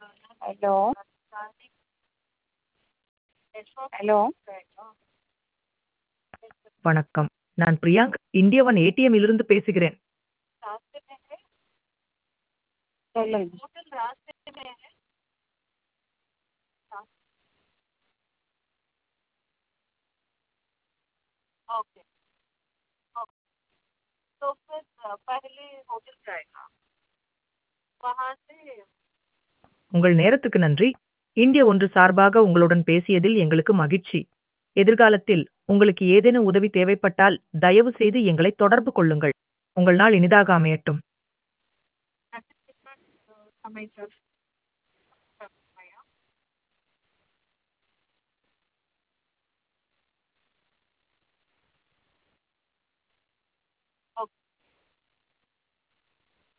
Hello hello வணக்கம். நான் பிரியாங்க். இந்திய ஒன் ஏடிஎம்மிலிருந்து பேசுகிறேன். சொல்லுங்க. உங்கள் நேரத்துக்கு நன்றி. இந்திய 1 சார்பாக உங்களுடன் பேசியதில் எங்களுக்கு மகிழ்ச்சி. எதிர்காலத்தில் உங்களுக்கு ஏதேனும் உதவி தேவைப்பட்டால் தயவு செய்து எங்களை தொடர்பு கொள்ளுங்கள். உங்கள் நாள் இனிதாக அமையட்டும்.